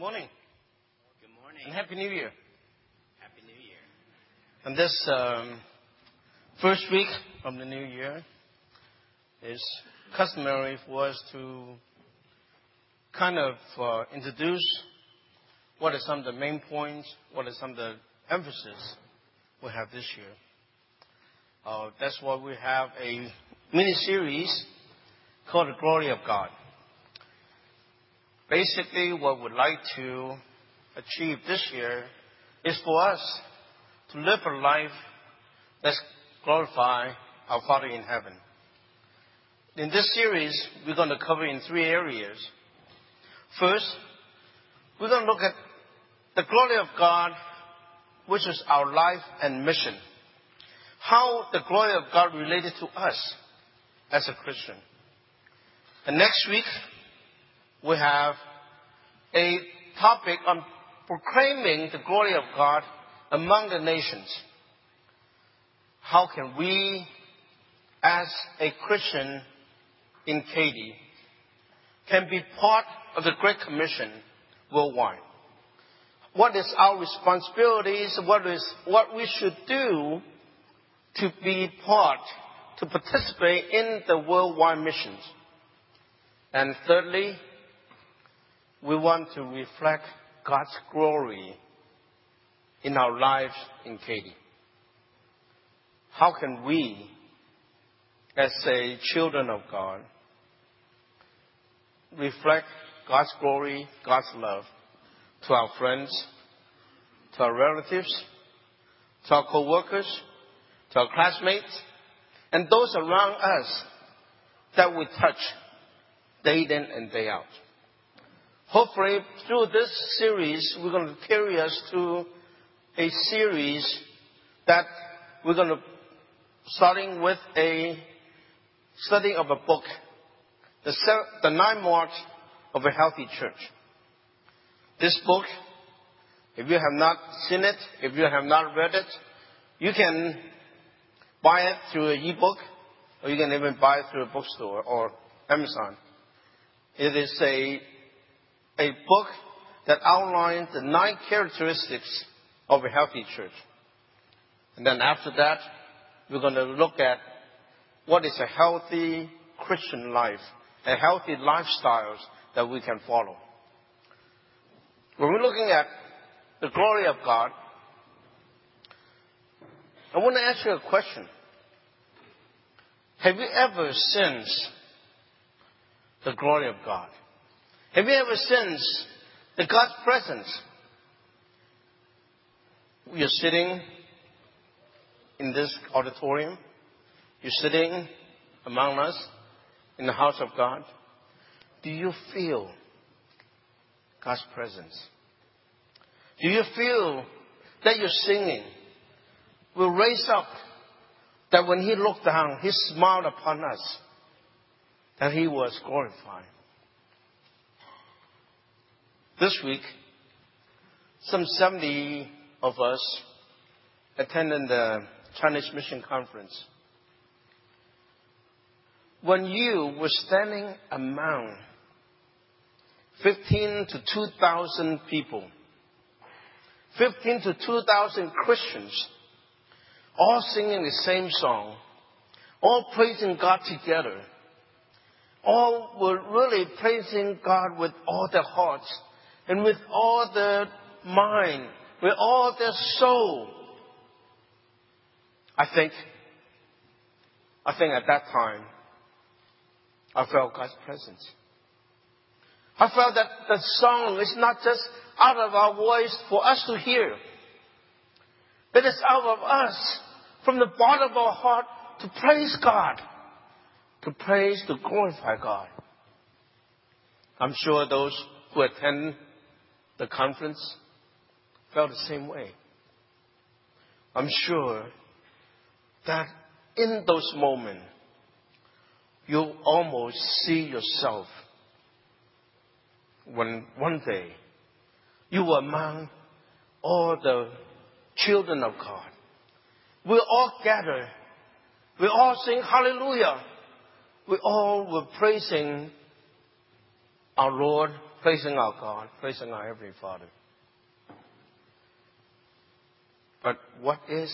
Morning. Good morning. And Happy New Year. Happy New Year. And this first week of the new year is customary for us to kind of introduce what are some of the main points, what are some of the emphasis we have this year. That's why we have a mini-series called The Glory of God. Basically, what we'd like to achieve this year is for us to live a life that glorifies our Father in heaven. In this series, we're going to cover in three areas. First, we're going to look at the glory of God, which is our life and mission. How the glory of God related to us as a Christian. And next week, we have a topic on proclaiming the glory of God among the nations. How can we, as a Christian in Katy, can be part of the Great Commission worldwide? What is our responsibilities? What we should do to be part, to participate in the worldwide missions? And thirdly, we want to reflect God's glory in our lives in Katy. How can we, as a children of God, reflect God's glory, God's love to our friends, to our relatives, to our co-workers, to our classmates, and those around us that we touch day in and day out? Hopefully, through this series, we're going to carry us to a series that we're going to, starting with a study of a book, The 9 Marks of a Healthy Church. This book, if you have not seen it, if you have not read it, you can buy it through an e-book, or you can even buy it through a bookstore or Amazon. It is a book that outlines the 9 characteristics of a healthy church. And then after that, we're going to look at what is a healthy Christian life, a healthy lifestyles that we can follow. When we're looking at the glory of God, I want to ask you a question. Have you ever sensed the glory of God? Have you ever sensed the God's presence? You're sitting in this auditorium. You're sitting among us in the house of God. Do you feel God's presence? Do you feel that your singing will raise up, that when He looked down, He smiled upon us, that He was glorified? This week, some 70 of us attended the Chinese Mission Conference. When you were standing among 15 to 2,000 people, 15 to 2,000 Christians, all singing the same song, all praising God together, all were really praising God with all their hearts and with all their mind, with all their soul. I think at that time, I felt God's presence. I felt that the song is not just out of our voice for us to hear, but it's out of us, from the bottom of our heart, to praise God, to praise, to glorify God. I'm sure those who attend the conference felt the same way. I'm sure that in those moments, you'll almost see yourself when one day you were among all the children of God. We all gather. We all sing hallelujah. We all were praising our Lord praising our God, praising our Heavenly Father. But what is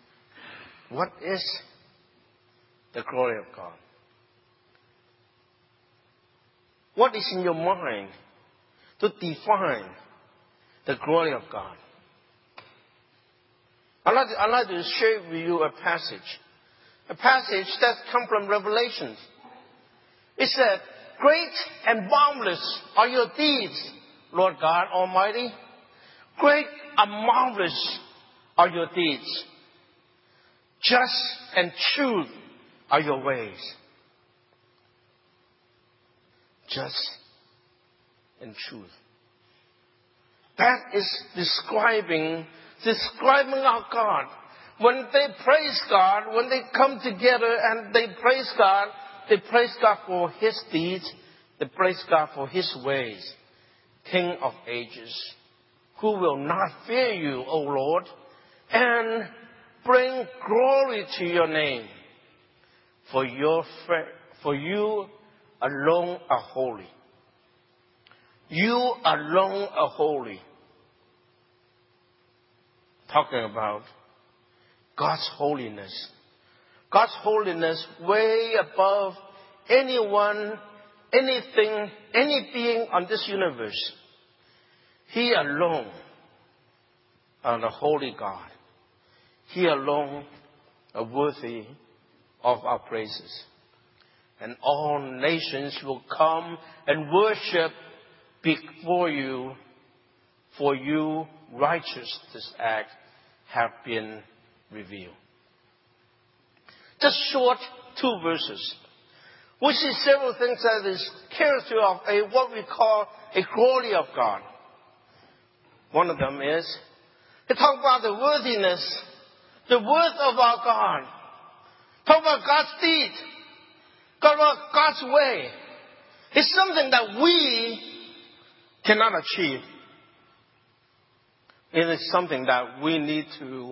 the glory of God? What is in your mind to define the glory of God? I'd like to share with you a passage that comes from Revelation. It said, "Great and boundless are your deeds, Lord God Almighty. Great and marvelous are your deeds. Just and truth are your ways." Just and truth. That is describing our God. When they praise God, when they come together and they praise God for His deeds, they praise God for His ways. King of ages, who will not fear you, O Lord, and bring glory to your name. For you alone are holy. You alone are holy. Talking about God's holiness. God's holiness way above anyone, anything, any being on this universe. He alone are the holy God. He alone are worthy of our praises. And all nations will come and worship before you, for you righteousness act have been revealed. Just short 2 verses. We see several things that is character of what we call a glory of God. One of them is, they talk about the worthiness, the worth of our God. Talk about God's deed. Talk about God's way. It's something that we cannot achieve. It is something that we need to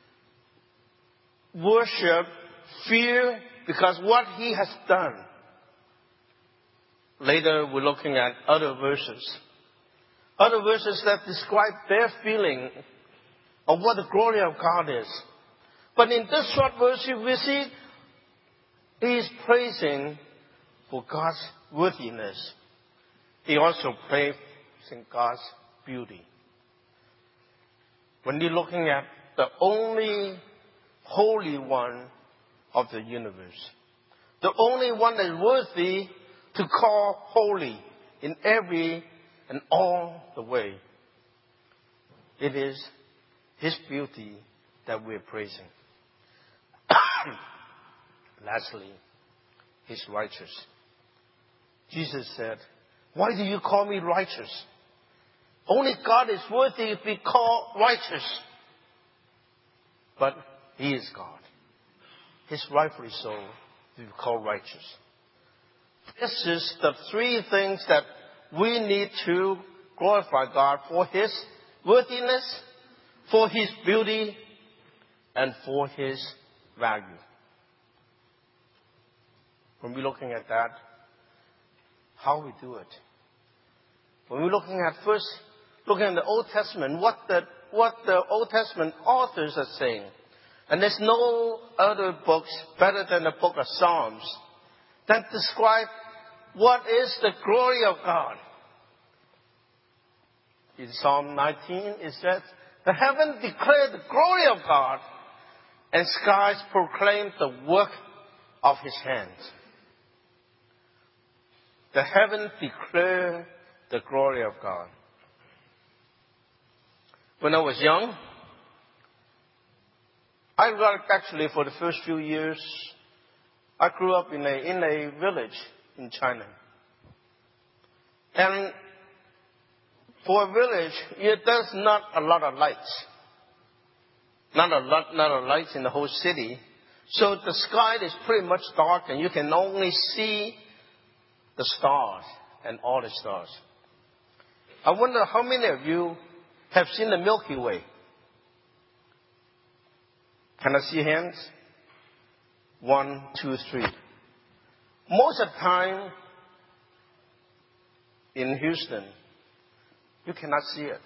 worship, fear, because what He has done. Later, we're looking at other verses. Other verses that describe their feeling of what the glory of God is. But in this short verse, we see He is praising for God's worthiness. He also praising God's beauty. When you're looking at the only Holy One of the universe, the only one that is worthy to call holy in every and all the way, it is His beauty that we're praising. Lastly, He's righteous. Jesus said, "Why do you call me righteous? Only God is worthy to be called righteous." But He is God. He's rightfully so to be called righteous. This is the 3 things that we need to glorify God for His worthiness, for His beauty, and for His value. When we're looking at that, how we do it. When we're looking at the Old Testament, what the Old Testament authors are saying. And there's no other books better than the book of Psalms that describe what is the glory of God. In Psalm 19, it says, "The heavens declare the glory of God, and skies proclaim the work of His hands." The heavens declare the glory of God. When I was young, actually for the first few years, I grew up in a village in China. And for a village, there's not a lot of lights. Not a lot of lights in the whole city. So the sky is pretty much dark and you can only see the stars and all the stars. I wonder how many of you have seen the Milky Way? Can I see hands? 1, 2, 3. Most of the time in Houston, You cannot see it.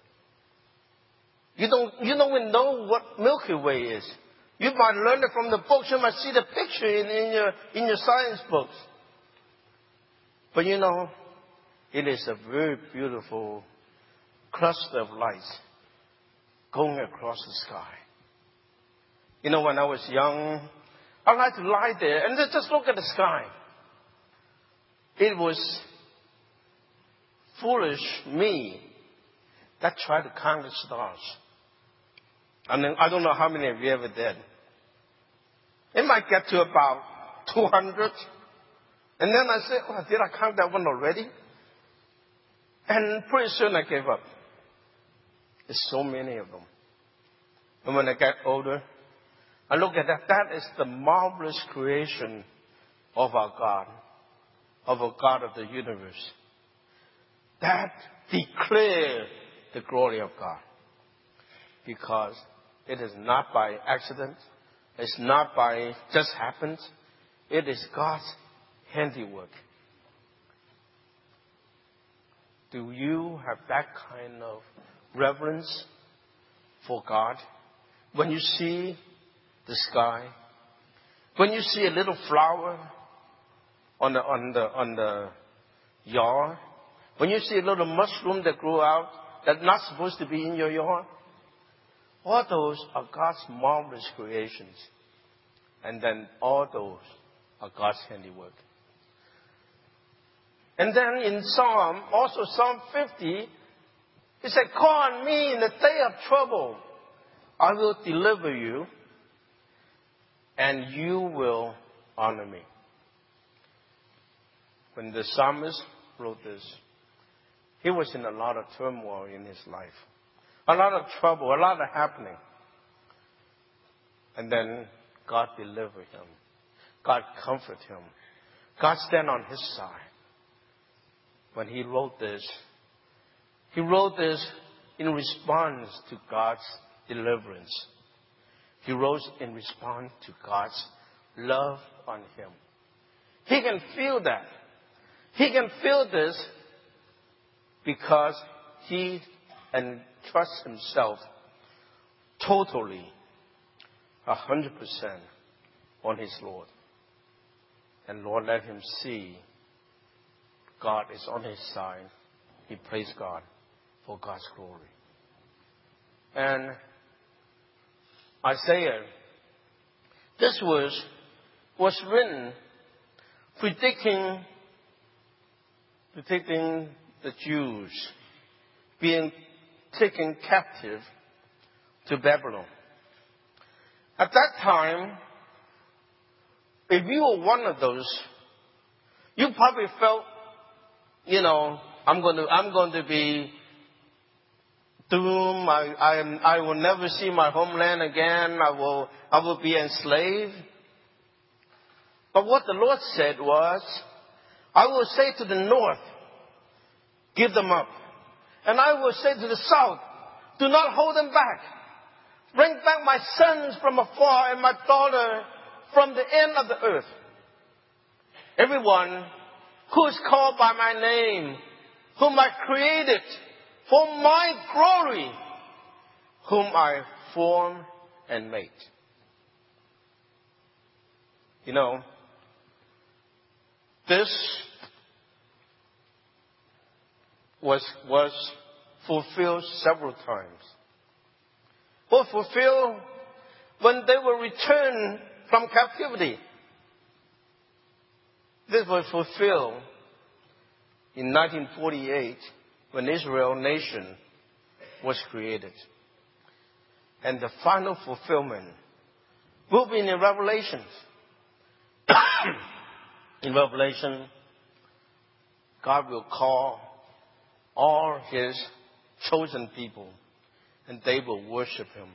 You don't even know what Milky Way is. You might learn it from the books. You might see the picture in your science books. But it is a very beautiful cluster of lights going across the sky. When I was young, I liked to lie there and just look at the sky. It was foolish me that tried to count the stars. And then I don't know how many of you ever did. It might get to about 200. And then I said, did I count that one already? And pretty soon I gave up. There's so many of them. And when I get older, I look at that. That is the marvelous creation of our God, of a God of the universe. That declares the glory of God. Because it is not by accident. It's not by just happens. It is God's handiwork. Do you have that kind of reverence for God? When you see the sky, when you see a little flower on the yard, when you see a little mushroom that grew out that's not supposed to be in your yard, all those are God's marvelous creations. And then all those are God's handiwork. And then in Psalm 50, he said, call on me in the day of trouble. I will deliver you, and you will honor me. When the psalmist wrote this, he was in a lot of turmoil in his life. A lot of trouble, a lot of happening. And then God delivered him. God comforted him. God stand on his side. When he wrote this in response to God's deliverance. He wrote in response to God's love on him. He can feel that. He can feel this because he entrusts himself totally, 100% on his Lord. And Lord, let him see God is on his side. He praised God for God's glory. And Isaiah, this was written predicting the Jews being taken captive to Babylon. At that time, if you were one of those, you probably felt, I'm going to be doomed. I will never see my homeland again. I will be enslaved. But what the Lord said was, I will say to the north, give them up. And I will say to the south, do not hold them back. Bring back my sons from afar and my daughter from the end of the earth. Everyone who is called by my name, whom I created for my glory, whom I formed and made. This was fulfilled several times. Was fulfilled when they were returned from captivity. This was fulfilled in 1948 when Israel nation was created. And the final fulfillment will be in Revelation. In Revelation, God will call all his chosen people, and they will worship him.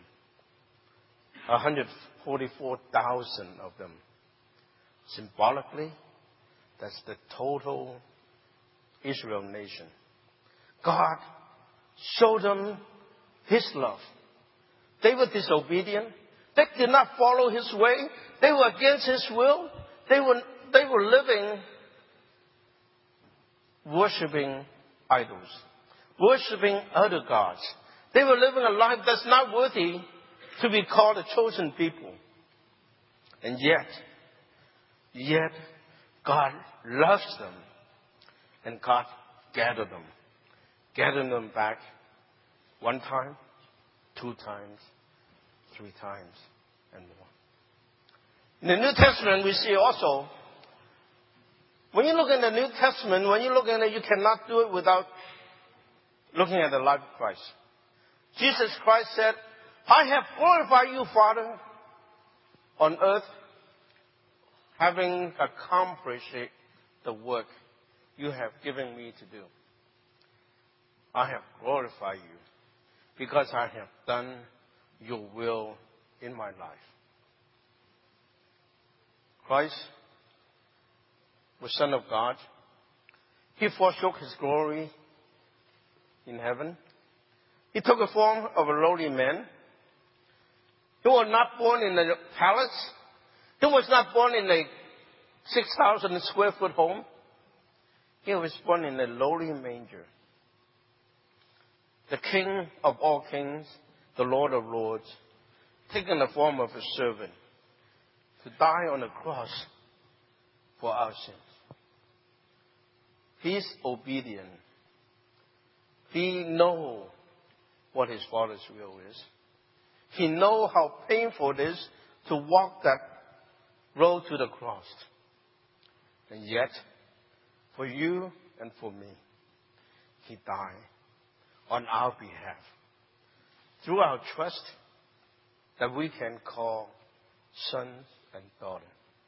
144,000 of them. Symbolically, that's the total Israel nation. God showed them his love. They were disobedient. They did not follow his way. They were against his will. They were living, worshiping idols. worshiping other gods. They were living a life that's not worthy to be called a chosen people. And yet, God loves them. And God gathered them back 1 time, 2 times, 3 times, and more. In the New Testament, we see also, when you look in the New Testament, when you look in it, you cannot do it without looking at the life of Christ. Jesus Christ said, I have glorified you, Father, on earth, having accomplished the work you have given me to do. I have glorified you because I have done your will in my life. Christ was Son of God. He forsook his glory in heaven. He took the form of a lowly man. He was not born in a palace. He was not born in a 6,000 square foot home. He was born in a lowly manger. The King of all kings, the Lord of lords, taking the form of a servant to die on the cross for our sins. He's obedient. He knows what his Father's will is. He knows how painful it is to walk that road to the cross. And yet, for you and for me, he died on our behalf. Through our trust that we can call sons and daughters.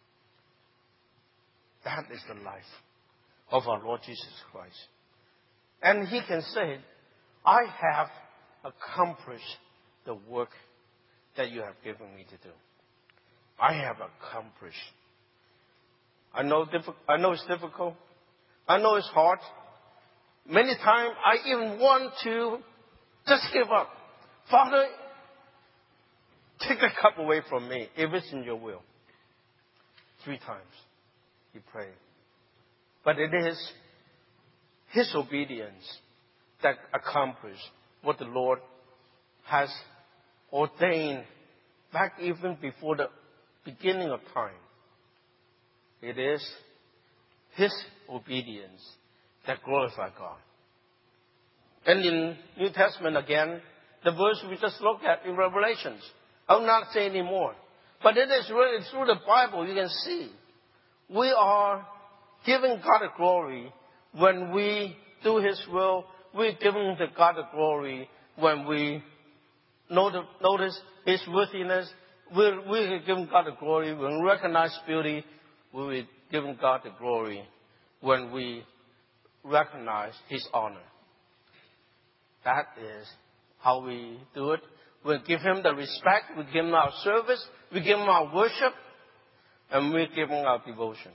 That is the life of our Lord Jesus Christ. And he can say, I have accomplished the work that you have given me to do. I have accomplished. I know it's difficult. I know it's hard. Many times I even want to just give up. Father, take the cup away from me if it's in your will. 3 times he prayed. But it is his obedience that accomplished what the Lord has ordained back even before the beginning of time. It is his obedience that glorifies God. And in New Testament again, the verse we just looked at in Revelations, I will not say any more. But it is really through the Bible you can see we are giving God the glory when we do his will. We're giving God the glory when we notice his worthiness. We're giving God the glory when we recognize beauty. We're giving God the glory when we recognize his honor. That is how we do it. We give him the respect. We give him our service. We give him our worship. And we give him our devotion.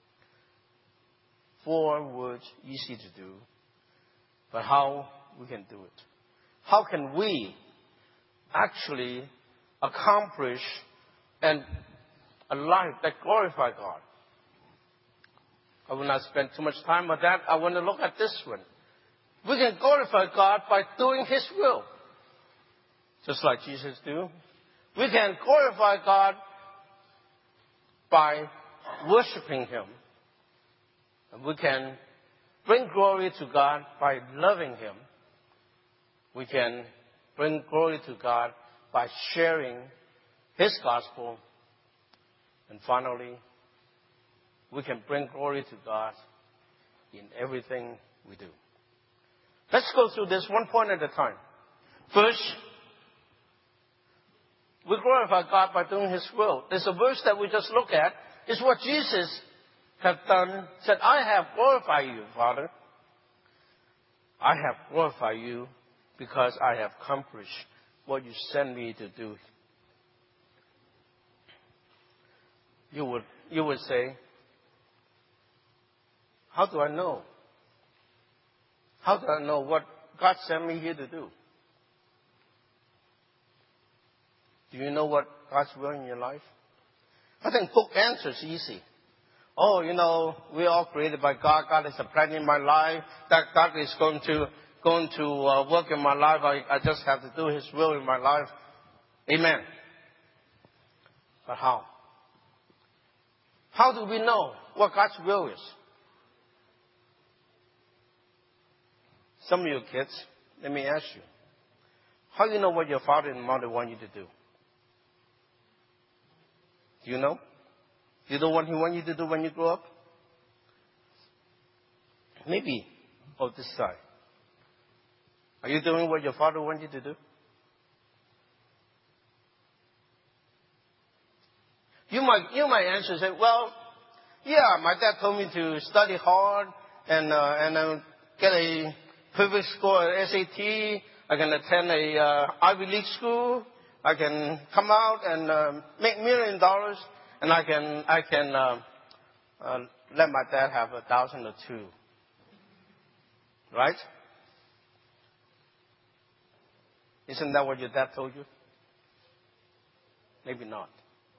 4 words, easy to do. But how we can do it? How can we actually accomplish a life that glorifies God? I will not spend too much time on that. I want to look at this one. We can glorify God by doing his will. Just like Jesus do. We can glorify God by worshiping him. And we can bring glory to God by loving him. We can bring glory to God by sharing his gospel. And finally, we can bring glory to God in everything we do. Let's go through this one point at a time. First, we glorify God by doing his will. There's a verse that we just looked at. It's what Jesus have done. Said, I have glorified you, Father. I have glorified you because I have accomplished what you sent me to do. You would say, how do I know? How do I know what God sent me here to do? Do you know what God's will in your life? I think book answers easy. Oh, we're all created by God. God is a plan in my life. That God is going going to work in my life. I just have to do His will in my life. Amen. But how? How do we know what God's will is? Some of you kids, let me ask you. How do you know what your father and mother want you to do? Do you know? Do you know what He wants you to do when you grow up? Maybe on this side. Are you doing what your father wants you to do? You might answer say, well, yeah, my dad told me to study hard and get a perfect score at SAT. I can attend a Ivy League school. I can come out and make $1 million, and I can let my dad have 1,000 or 2. Right? Isn't that what your dad told you? Maybe not.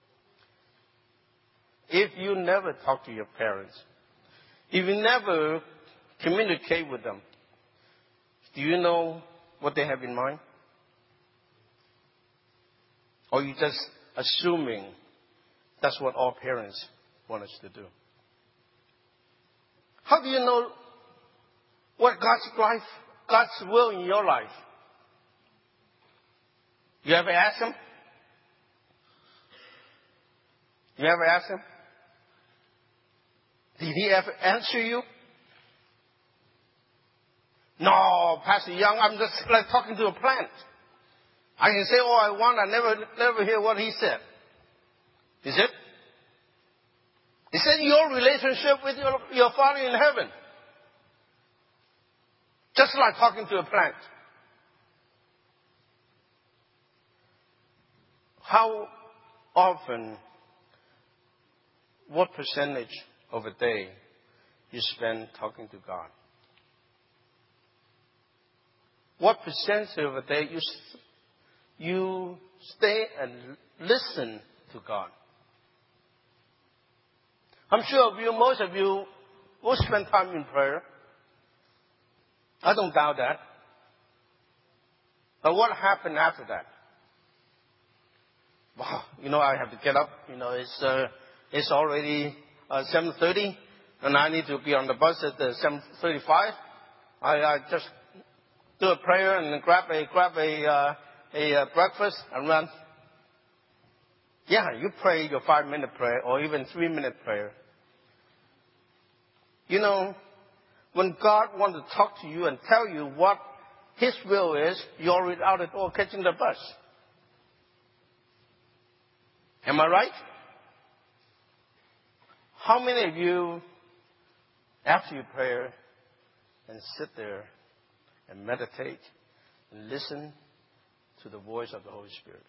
If you never talk to your parents, if you never communicate with them, do you know what they have in mind? Or are you just assuming that's what all parents want us to do? How do you know what God's will in your life? You ever ask Him? You ever ask Him? Did He ever answer you? No, Pastor Young, I'm just like talking to a plant. I can say all I want, I never hear what He said. Is it? Is it your relationship with your Father in heaven? Just like talking to a plant. How often, what percentage of a day you spend talking to God? What percentage of a day you stay and listen to God? I'm sure most of you will spend time in prayer. I don't doubt that. But what happened after that? Wow, I have to get up. It's already 7:30, and I need to be on the bus at 7:35. I just do a prayer and grab a breakfast and run. Yeah, you pray your 5-minute prayer or even 3-minute prayer. When God wants to talk to you and tell you what His will is, you're already out the door catching the bus. Am I right? How many of you, after you pray and sit there and meditate and listen to the voice of the Holy Spirit?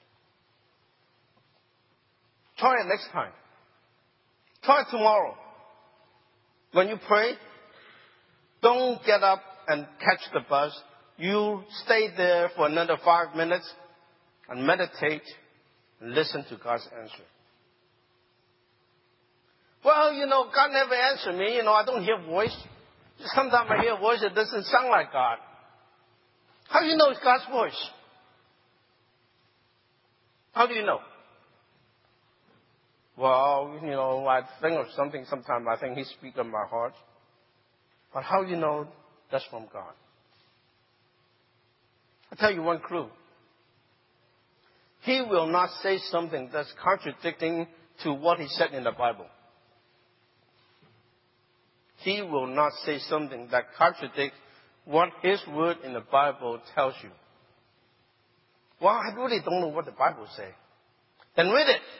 Try it next time. Try it tomorrow. When you pray, don't get up and catch the bus. You stay there for another 5 minutes and meditate and listen to God's answer. Well, God never answered me. I don't hear voice. Sometimes I hear a voice that doesn't sound like God. How do you know it's God's voice? How do you know? Well, I think of something sometimes. I think He speaks in my heart. But how do you know that's from God? I'll tell you one clue. He will not say something that's contradicting to what He said in the Bible. He will not say something that contradicts what His word in the Bible tells you. Well, I really don't know what the Bible says. Then read it.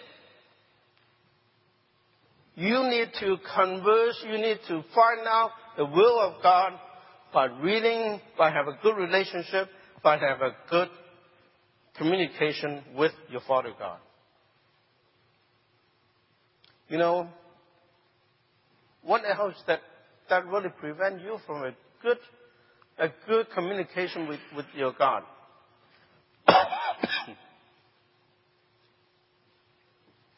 You need to converse. You need to find out the will of God by reading, by having a good relationship, by having a good communication with your Father God. What else that really prevent you from a good communication with your God?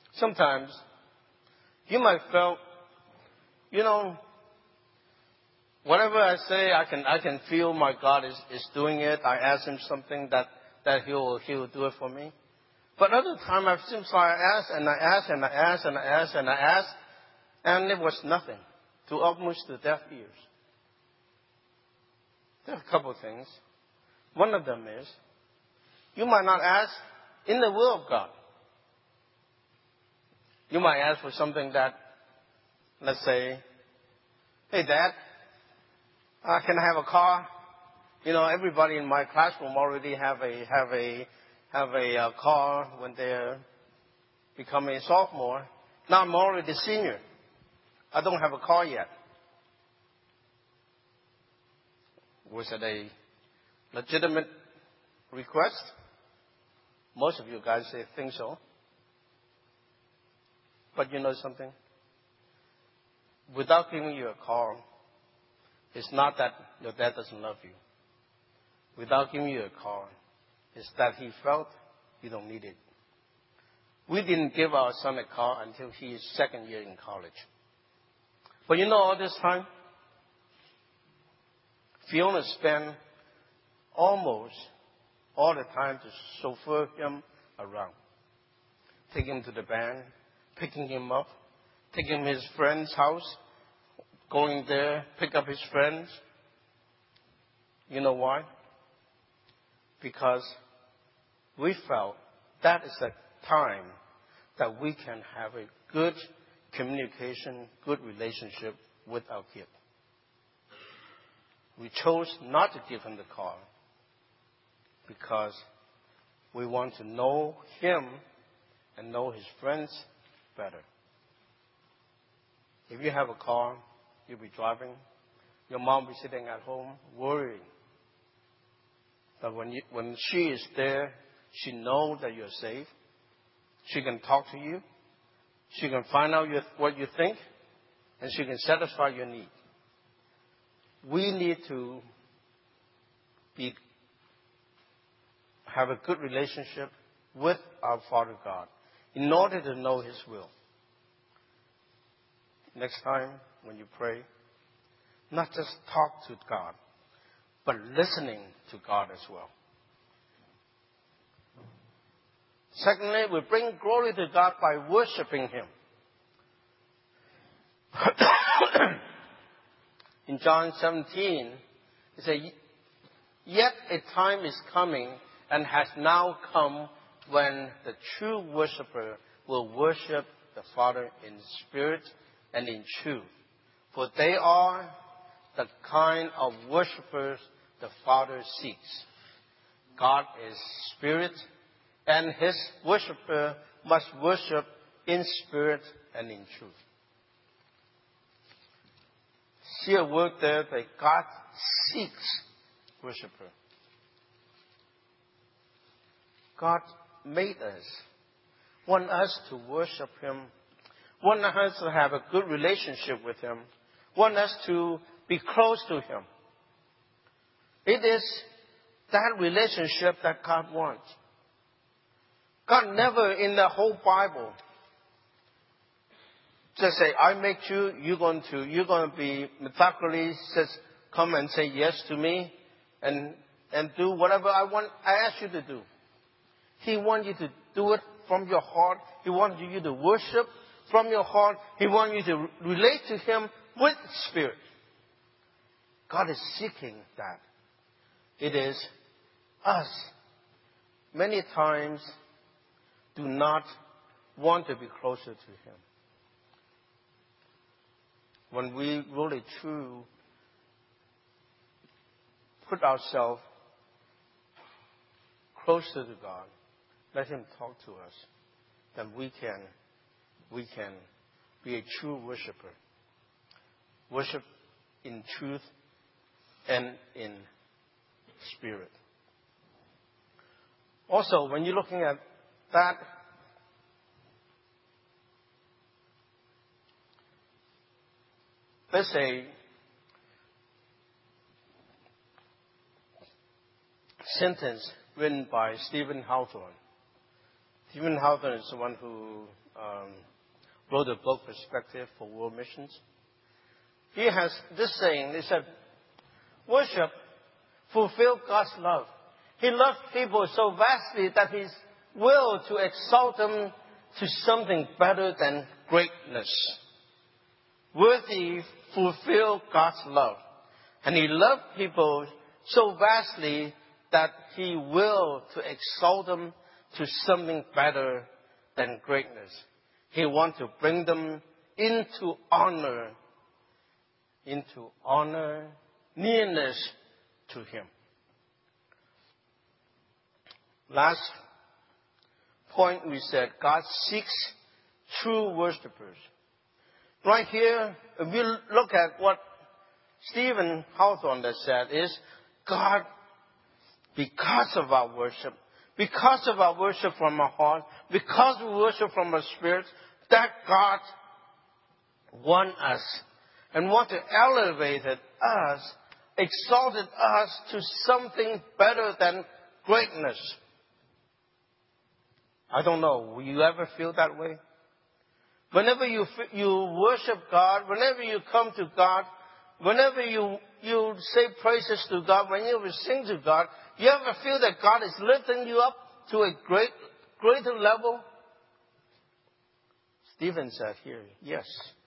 Sometimes you might feel, Whatever I say, I can feel my God is doing it. I ask him something that he'll do it for me. But other time it seems like I ask and I ask and I ask and I ask and I ask, and it was nothing to almost the deaf ears. There are a couple of things. One of them is, you might not ask in the will of God. You might ask for something that, let's say, hey Dad, can I have a car? You know, everybody in my classroom already have a car when they're becoming a sophomore. Now I'm already a senior. I don't have a car yet. Was it a legitimate request? Most of you guys say think so. But you know something? Without giving you a car, it's not that your dad doesn't love you. Without giving you a car, it's that he felt you don't need it. We didn't give our son a car until he is second year in college. But you know, all this time, Fiona spent almost all the time to chauffeur him around. Taking him to the band, picking him up, taking him to his friend's house, going there, pick up his friends. You know why? Because we felt that is a time that we can have a good communication, good relationship with our kid. We chose not to give him the car because we want to know him and know his friends better. If you have a car, you'll be driving. Your mom will be sitting at home worrying. But when she is there, she knows that you're safe. She can talk to you. She can find out what you think. And she can satisfy your need. We need to have a good relationship with our Father God in order to know His will. Next time when you pray, not just talk to God, but listening to God as well. Secondly, we bring glory to God by worshiping Him. In John 17, it says, "Yet a time is coming and has now come when the true worshiper will worship the Father in spirit and in truth. For they are the kind of worshipers the Father seeks. God is spirit, and His worshiper must worship in spirit and in truth." See a word there that God seeks worshiper. God made us, want us to worship Him, want us to have a good relationship with Him, want us to be close to Him. It is that relationship that God wants. God never in the whole Bible just say, "I make you, you're going to be methodically just come and say yes to me and do whatever I ask you to do." He wants you to do it from your heart. He wants you to worship from your heart. He wants you to relate to Him with spirit. God is seeking that. It is us. Many times do not want to be closer to Him. When we really true put ourselves closer to God, let Him talk to us, then we can be a true worshiper. Worship in truth and in spirit. Also, when you're looking at that, there's a sentence written by Stephen Hawthorne. Stephen Hawthorne is the one who wrote the book Perspective for World Missions. he has this saying. He said, worship fulfill God's love. He loved people so vastly that He's will to exalt them to something better than greatness. Worthy fulfill God's love. And He loved people so vastly that He will to exalt them to something better than greatness. He wants to bring them into honor, nearness to Him. Last point we said, God seeks true worshipers. Right here, if you look at what Stephen Hawthorne has said, is God, because of our worship from our heart, because we worship from our spirit, that God wants us and want to elevate us, exalted us to something better than greatness. I don't know, will you ever feel that way? Whenever you worship God, whenever you come to God, whenever you say praises to God, whenever you sing to God, you ever feel that God is lifting you up to a greater level? Stephen said here, yes.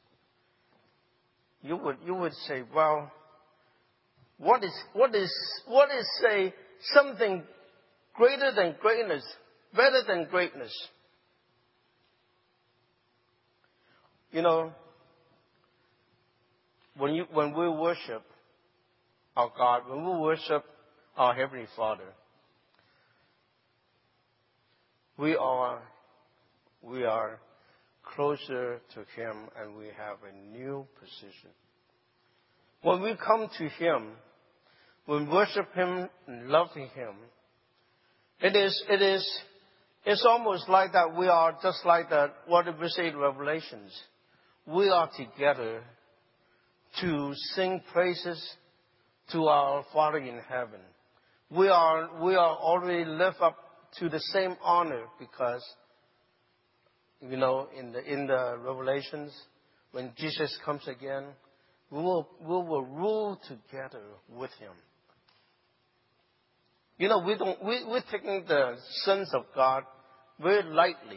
You would say, well, what is say something greater than greatness, better than greatness? You know, when we worship our God, when we worship our Heavenly Father, we are closer to Him, and we have a new position. When we come to Him, when we worship Him and loving Him, it's almost like that we are just like that, what we say in Revelations. We are together to sing praises to our Father in heaven. We are already live up to the same honor, because, you know, in the Revelations, when Jesus comes again, we will rule together with Him. You know, we're taking the sons of God very lightly.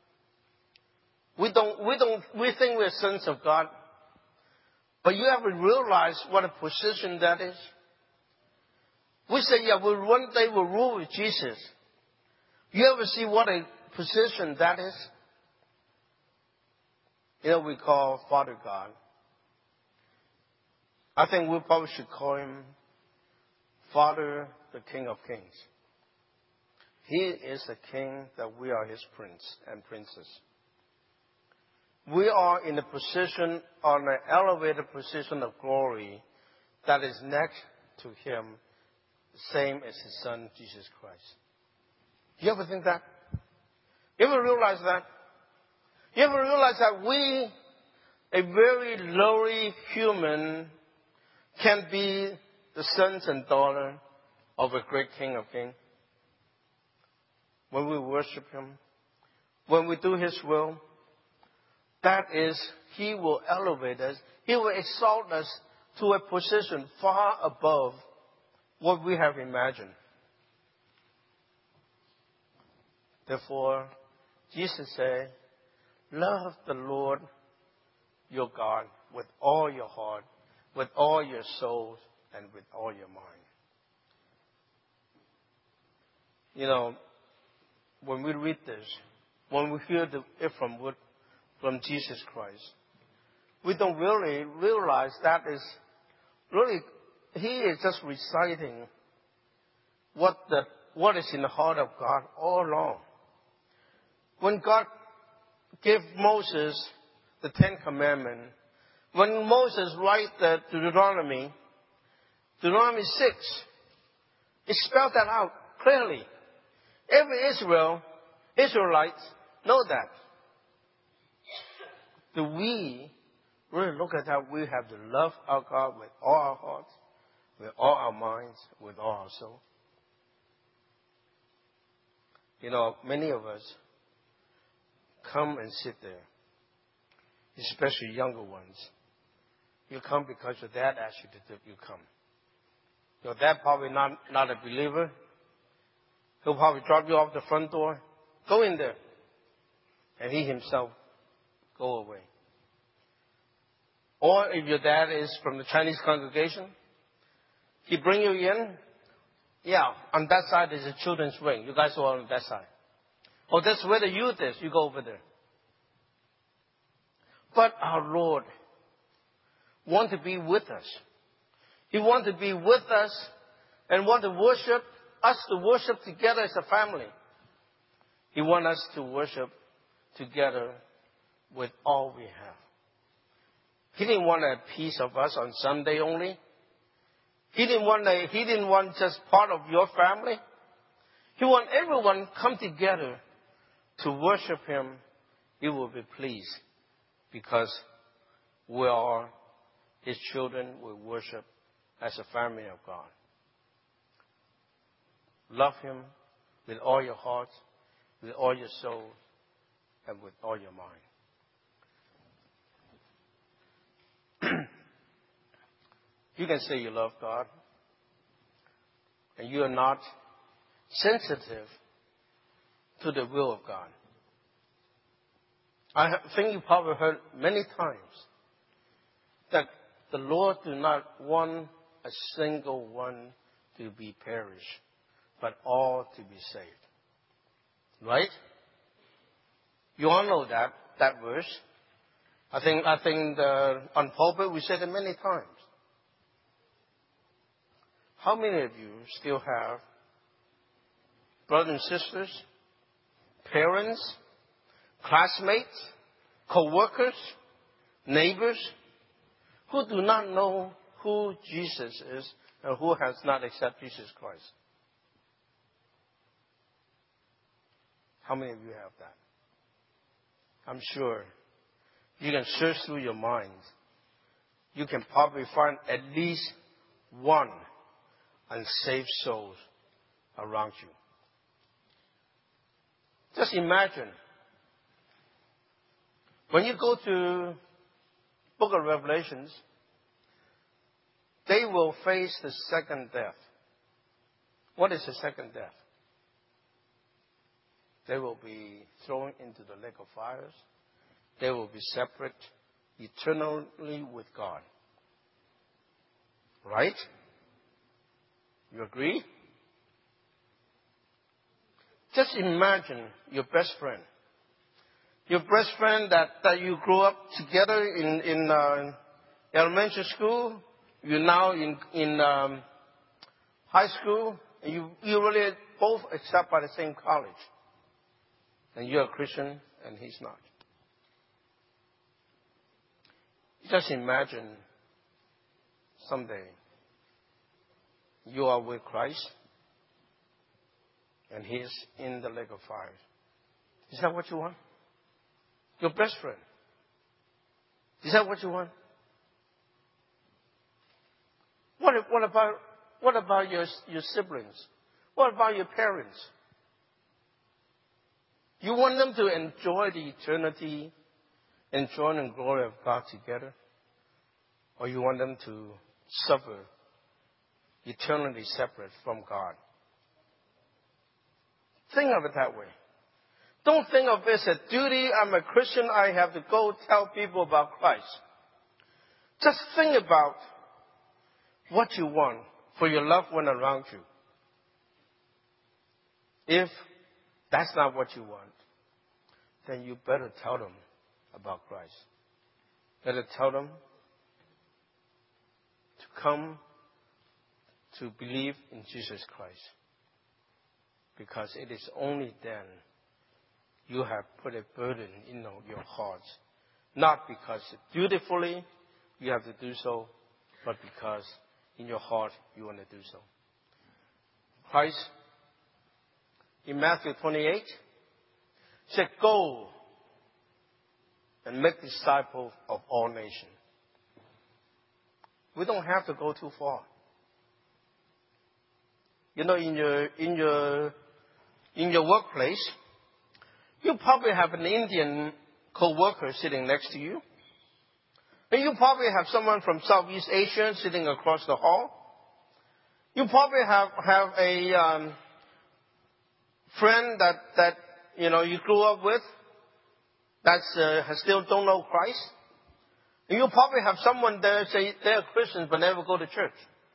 We think we're sons of God, but you ever realize what a position that is? We say, yeah, one day we'll rule with Jesus. You ever see what a position that is? You know, we call Father God. I think we probably should call Him Father, the King of Kings. He is the King, that we are His Prince and Princess. We are in a position, on an elevated position of glory, that is next to Him, same as His Son, Jesus Christ. You ever think that? You ever realize that? You ever realize that we, a very lowly human, can be the sons and daughters of a great King of Kings? When we worship Him, when we do His will, that is, He will elevate us. He will exalt us to a position far above what we have imagined. Therefore, Jesus said, love the Lord your God with all your heart, with all your soul, and with all your mind. You know, when we read this, when we hear it from Jesus Christ, we don't really realize that is really, He is just reciting what is in the heart of God all along. When God gave Moses the Ten Commandments, when Moses wrote the Deuteronomy 6, it spelled that out clearly. Every Israelite know that. Do we really look at that? We have to love our God with all our hearts, with all our minds, with all our soul. You know, many of us come and sit there, especially younger ones. You come because your dad asked you to you come. Your dad probably not a believer. He'll probably drop you off the front door. Go in there. And he himself go away. Or if your dad is from the Chinese congregation, he bring you in. Yeah, on that side is a children's wing. You guys are on that side. Oh, that's where the youth is. You go over there. But our Lord wants to be with us. He wants to be with us and want to worship us to worship together as a family. He wants us to worship together with all we have. He didn't want a piece of us on Sunday only. He didn't want just part of your family. He wants everyone come together to worship Him. He will be pleased because we are His children. We worship as a family of God. Love Him with all your heart, with all your soul, and with all your mind. You can say you love God, and you are not sensitive to the will of God. I think you probably heard many times that the Lord do not want a single one to be perished, but all to be saved. Right? You all know that verse. I think on pulpit we said it many times. How many of you still have brothers and sisters, parents, classmates, co-workers, neighbors who do not know who Jesus is and who has not accepted Jesus Christ? How many of you have that? I'm sure you can search through your mind. You can probably find at least one unsaved soul around you. Just imagine when you go to Book of Revelations, they will face the second death. What is the second death? They will be thrown into the lake of fires. They will be separate eternally with God. Right? You agree? Just imagine your best friend. Your best friend that you grew up together in elementary school. You're now in high school. And you really both accept by the same college. And you're a Christian and he's not. Just imagine someday you are with Christ and he is in the lake of fire. Is that what you want? Your best friend. Is that what you want? What about your siblings? What about your parents? You want them to enjoy the eternity, enjoy the glory of God together? Or you want them to suffer eternally separate from God? Think of it that way. Don't think of this as duty. I'm a Christian. I have to go tell people about Christ. Just think about what you want for your loved one around you. If that's not what you want, then you better tell them about Christ. Better tell them to come to believe in Jesus Christ. Because it is only then you have put a burden in your hearts. Not because dutifully you have to do so, but because in your heart you want to do so. Christ, in Matthew 28, said, "Go and make disciples of all nations." We don't have to go too far. You know, in your workplace, you probably have an Indian co-worker sitting next to you. And you probably have someone from Southeast Asia sitting across the hall. You probably have a friend that you grew up with that still don't know Christ. And you probably have someone there say they're Christians but never go to church.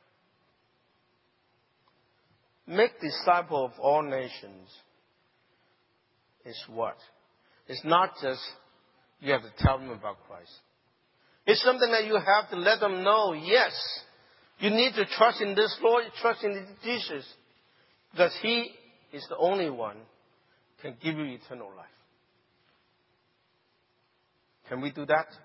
Make disciples of all nations is what? It's not just you have to tell them about Christ. It's something that you have to let them know, yes, you need to trust in this Lord, trust in Jesus, because He is the only one who can give you eternal life. Can we do that?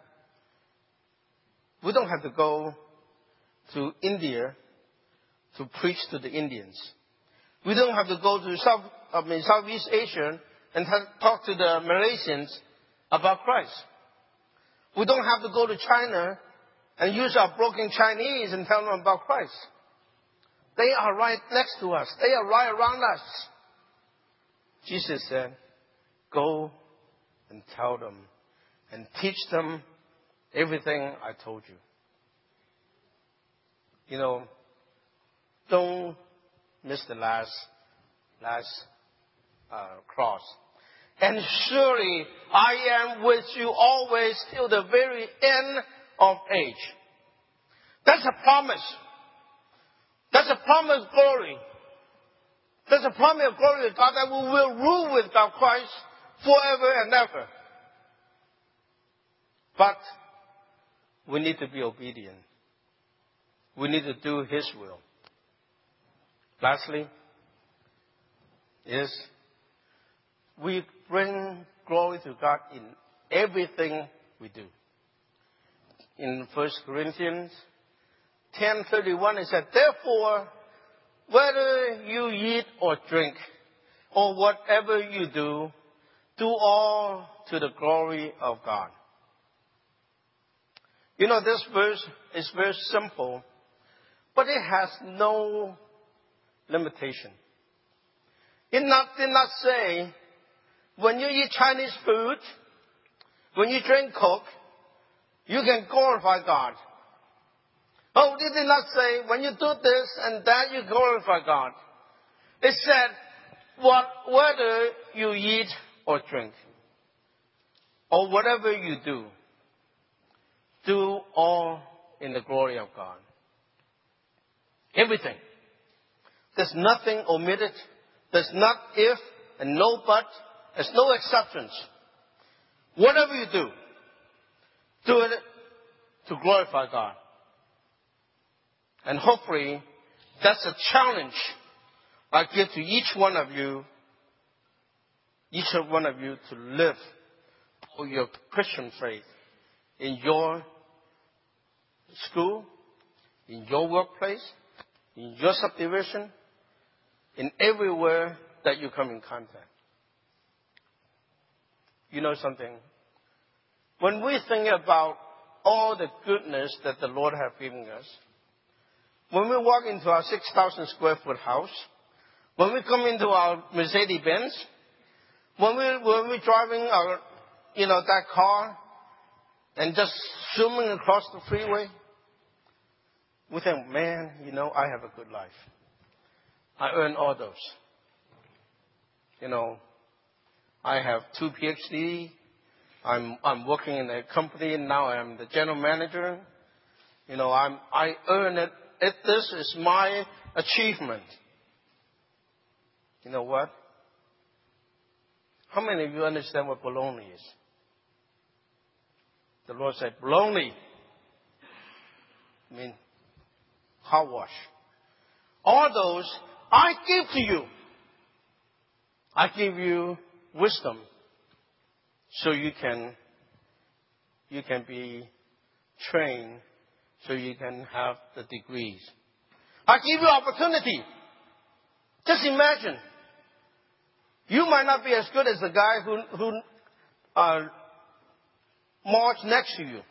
We don't have to go to India to preach to the Indians. We don't have to go to Southeast Asia and talk to the Malaysians about Christ. We don't have to go to China and use our broken Chinese and tell them about Christ. They are right next to us. They are right around us. Jesus said, go and tell them and teach them everything I told you. Don't miss the last cross. And surely I am with you always till the very end of age. That's a promise. That's a promise of glory. That's a promise of glory to God that we will rule with God Christ forever and ever. But we need to be obedient. We need to do His will. Lastly, is we bring glory to God in everything we do. In 1 Corinthians 10:31, it said, therefore, whether you eat or drink, or whatever you do, do all to the glory of God. This verse is very simple, but it has no limitation. It did not say, when you eat Chinese food, when you drink Coke, you can glorify God. Oh, it did not say, when you do this and that, you glorify God. It said, whether you eat or drink, or whatever you do all in the glory of God. Everything. There's nothing omitted. There's not if and no but. There's no exceptions. Whatever you do it to glorify God. And hopefully, that's a challenge I give to each one of you to live for your Christian faith in your school, in your workplace, in your subdivision, in everywhere that you come in contact. You know something? When we think about all the goodness that the Lord has given us, when we walk into our 6,000 square foot house, when we come into our Mercedes-Benz, when we're driving our, that car and just zooming across the freeway, we think, man, I have a good life. I earn all those. I have 2 PhD. I'm working in a company and now I'm the general manager. I earn it. This is my achievement. You know what? How many of you understand what baloney is? The Lord said, baloney. Hogwash. All those I give to you. I give you wisdom so you can be trained, so you can have the degrees. I give you opportunity. Just imagine. You might not be as good as the guy who marched next to you.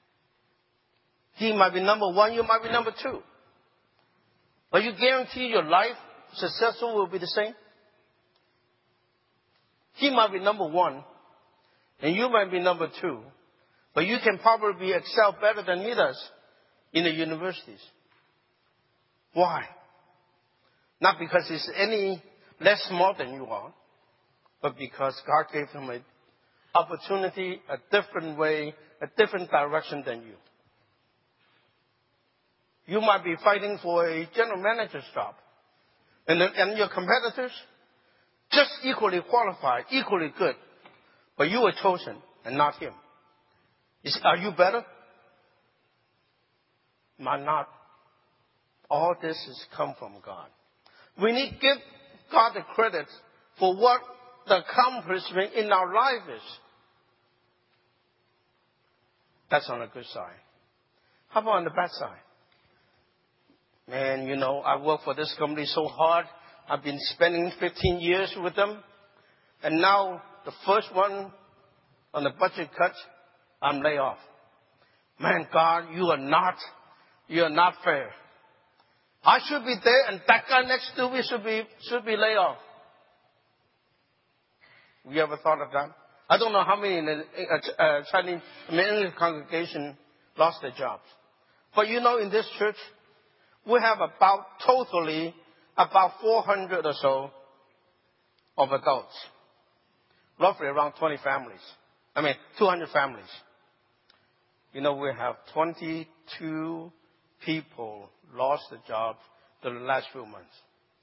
He might be number 1, you might be number 2. But you guarantee your life successful will be the same? He might be number 1, and you might be number 2. But you can probably excel better than he does in the universities. Why? Not because he's any less smart than you are, but because God gave him an opportunity, a different way, a different direction than you. You might be fighting for a general manager's job. And your competitors, just equally qualified, equally good. But you were chosen and not him. Are you better? Might not. All this has come from God. We need to give God the credit for what the accomplishment in our life is. That's on the good side. How about on the bad side? Man, I work for this company so hard. I've been spending 15 years with them. And now, the first one on the budget cut, I'm laid off. Man, God, you are not fair. I should be there, and that guy next to me should be laid off. You ever thought of that? I don't know how many in the Chinese English congregation lost their jobs. But in this church, we have totally about 400 or so of adults. Roughly around 200 families. We have 22 people lost their jobs in the last few months.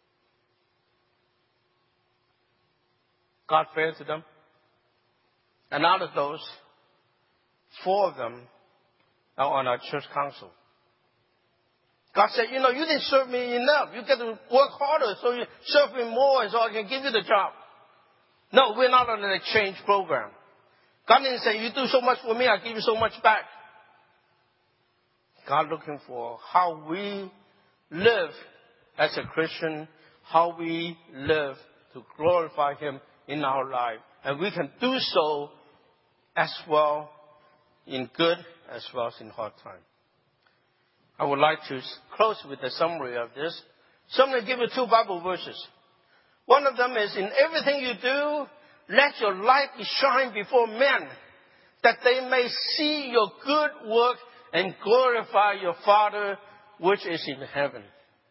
God fair to them. And out of those, 4 of them are on our church council. God said, you didn't serve me enough. You got to work harder so you serve me more so I can give you the job. No, we're not on an exchange program. God didn't say, you do so much for me, I give you so much back. God looking for how we live as a Christian, how we live to glorify Him in our life. And we can do so as well in good as well as in hard time. I would like to close with a summary of this. So I'm going to give you 2 Bible verses. One of them is, in everything you do, let your light shine before men, that they may see your good work and glorify your Father which is in heaven.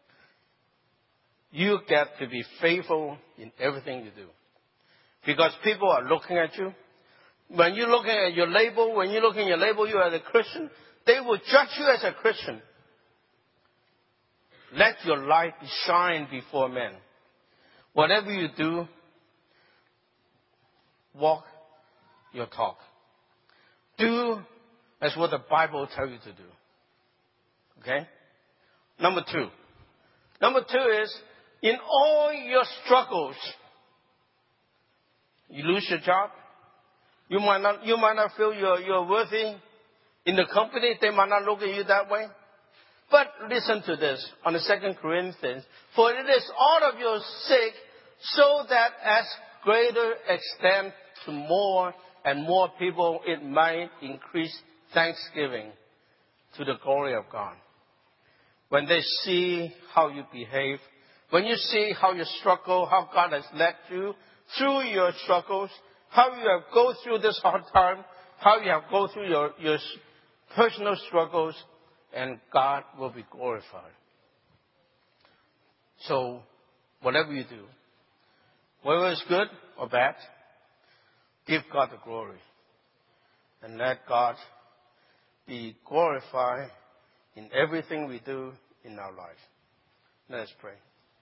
You get to be faithful in everything you do. Because people are looking at you. When you're looking at your label, you are a Christian, they will judge you as a Christian. Let your light shine before men. Whatever you do, walk your talk. Do as what the Bible tells you to do. Okay? Number 2. Number 2 is, in all your struggles, you lose your job. You might not feel you're worthy in the company. They might not look at you that way. But listen to this on the 2 Corinthians. For it is all of your sake, so that as greater extent to more and more people it might increase thanksgiving to the glory of God. When they see how you behave, when you see how you struggle, how God has led you through your struggles, how you have go through this hard time, how you have go through your personal struggles, and God will be glorified. So, whatever you do, whether it's good or bad, give God the glory. And let God be glorified in everything we do in our life. Let us pray.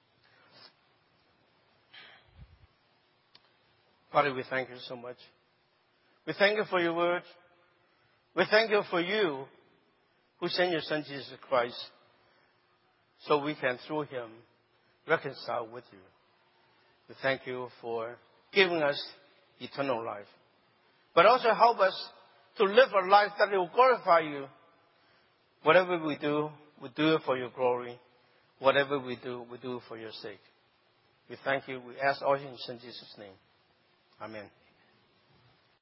Father, we thank you so much. We thank you for your word. We thank you for you who sent your Son Jesus Christ so we can, through him, reconcile with you. We thank you for giving us eternal life. But also help us to live a life that will glorify you. Whatever we do it for your glory. Whatever we do it for your sake. We thank you. We ask all in Jesus' name. Amen.